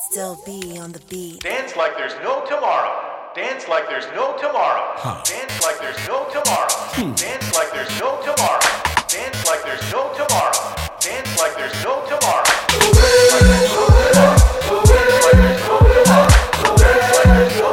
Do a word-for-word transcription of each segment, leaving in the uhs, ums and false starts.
Still be on the beat. Dance like there's no tomorrow. Dance like there's no tomorrow. Huh. Dance like there's no tomorrow. Hmm. Dance like there's no tomorrow. Dance like there's no tomorrow. Dance like there's no tomorrow. Dance like there's no tomorrow. Dance like there's no tomorrow. Dance like there's no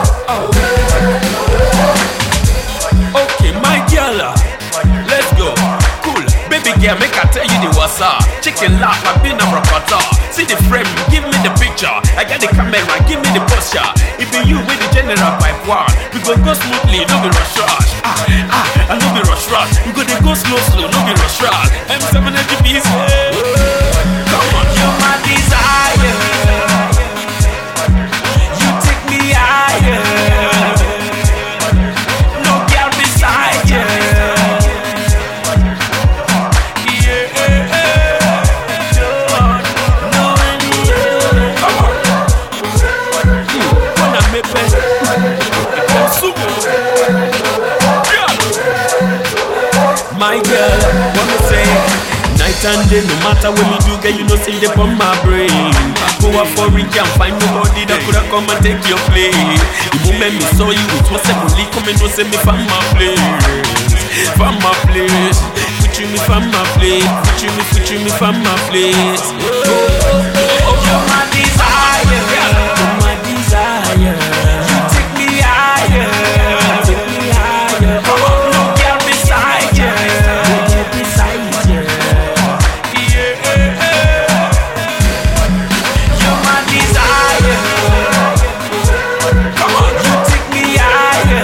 tomorrow. Okay, my girl, let's go. Cool, baby girl, make I tell you the what's up. Chicken laugh, I've been a rapper. See the frame, give me the picture. I got the camera, give me the posture. If you with the general pipe one, we gon' go smoothly, no be rush rush. Ah, ah, and no be rush rush. We go they go slow slow, no be rush rush. M seven G P, come on, you're my desire. You take me higher. No girl beside you. My girl, what me say? Night and day, no matter what me do, girl, you know say they on my brain. Go up for it, can't find nobody that coulda come and take your place. The moment me saw you, it was suddenly coming, no say me from my place, from my place. Put you me from my place, put you me, put you me from my place. Oh, oh, oh, you're my desire, you're my desire. You take me higher, take me higher. Oh, no girl beside you, beside you. Yeah, you're my desire. Come on, you take me higher.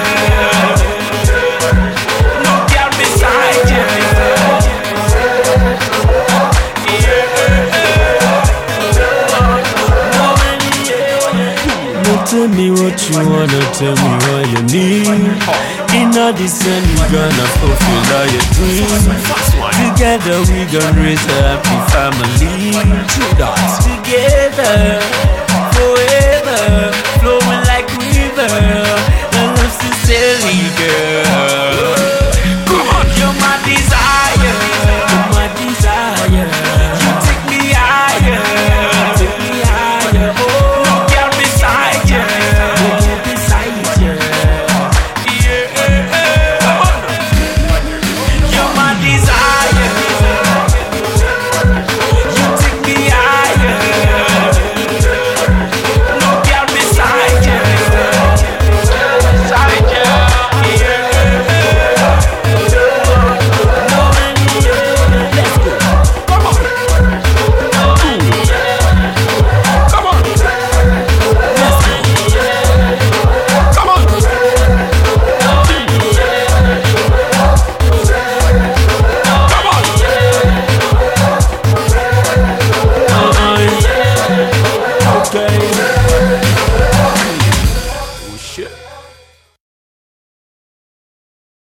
No girl beside you. Tell me what you wanna, tell me what you need. In all this end, we gonna fulfill all your dreams. Together we gonna raise a happy family. Together